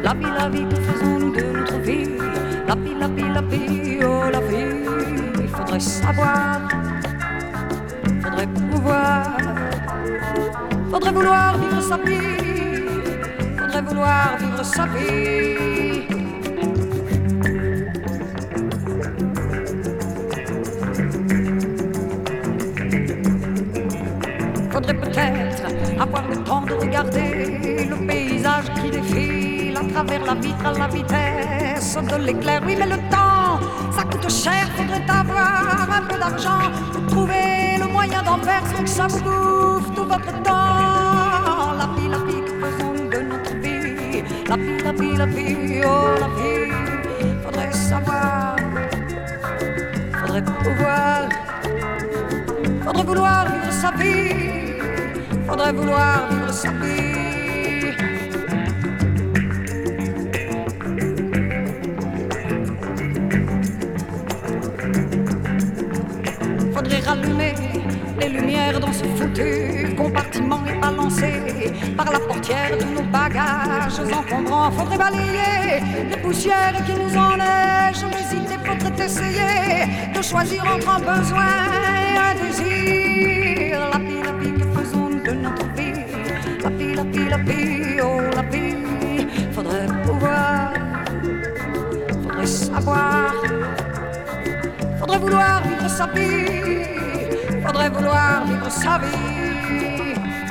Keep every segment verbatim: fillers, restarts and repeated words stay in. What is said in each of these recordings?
La vie, la vie, que faisons-nous de notre vie? La vie, la vie, la vie, oh la vie. Il faudrait savoir, faudrait pouvoir, faudrait vouloir vivre sa vie, faudrait vouloir vivre sa vie. Faudrait peut-être avoir le temps de regarder le paysage qui défile à travers la vitre à la vitesse de l'éclair. Oui, mais le temps, ça coûte cher. Faudrait avoir un peu d'argent pour trouver le moyen d'en faire sans que ça vous bouffe tout votre temps. La vie, la vie, que faisons-nous de notre vie? La vie, la vie, la vie, oh la vie. Faudrait savoir, faudrait pouvoir, faudrait vouloir vivre sa vie. Faudrait vouloir vivre sa vie. Faudrait rallumer les lumières dans ce foutu compartiment et balancer par la portière tous nos bagages encombrants. Faudrait balayer les poussières qui nous enneigent. Mais il faudrait essayer de choisir entre un besoin et un désir. La vie, la vie, que faisons-nous de notre vie? La vie, la vie, la vie, oh la vie. Faudrait pouvoir, faudrait savoir, faudrait vouloir vivre sa vie, faudrait vouloir vivre sa vie.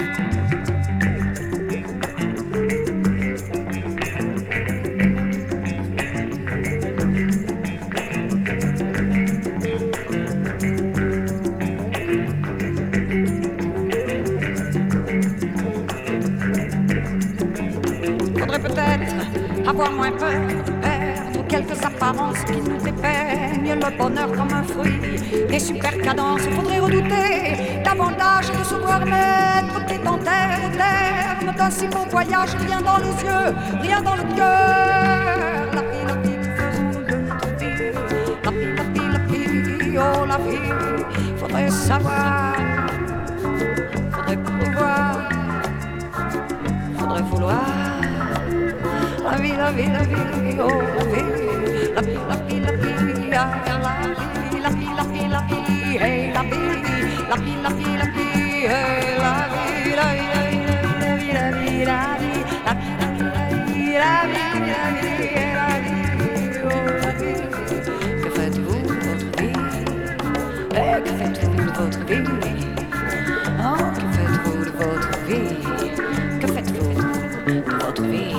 Avoir moins peur de perdre quelques apparences qui nous dépeignent le bonheur comme un fruit. Les super cadences, faudrait redouter davantage de se voir mettre pied en terre au terme d'un si beau voyage. Rien dans les yeux, rien dans le cœur. La vie, la vie, que faisons-nous de notre vie? La vie, la vie, la vie, oh la vie. Faudrait savoir, faudrait pouvoir, faudrait vouloir. La vie, la vie, la vie, oh la vie. La vie, la vie, la vie, ah, la vie. La vie, la vie, la vie, hey, la vie. La vie, la vie, la vie, hey, la vie. La vie, la vie, la vie, la vie. La vie, la vie, la vie, la vie, la vie, oh la vie. Que faites-vous de votre vie? Eh, que faites-vous de votre vie? Oh, que faites-vous de votre vie? Que faites-vous de votre vie?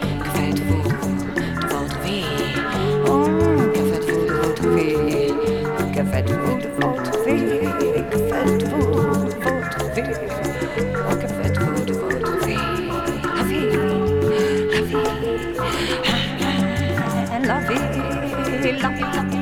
Que faites-vous de votre vie? Que faites-vous de votre vie? Oh, que faites-vous de votre vie? La vie, la vie, la vie, la vie, la vie.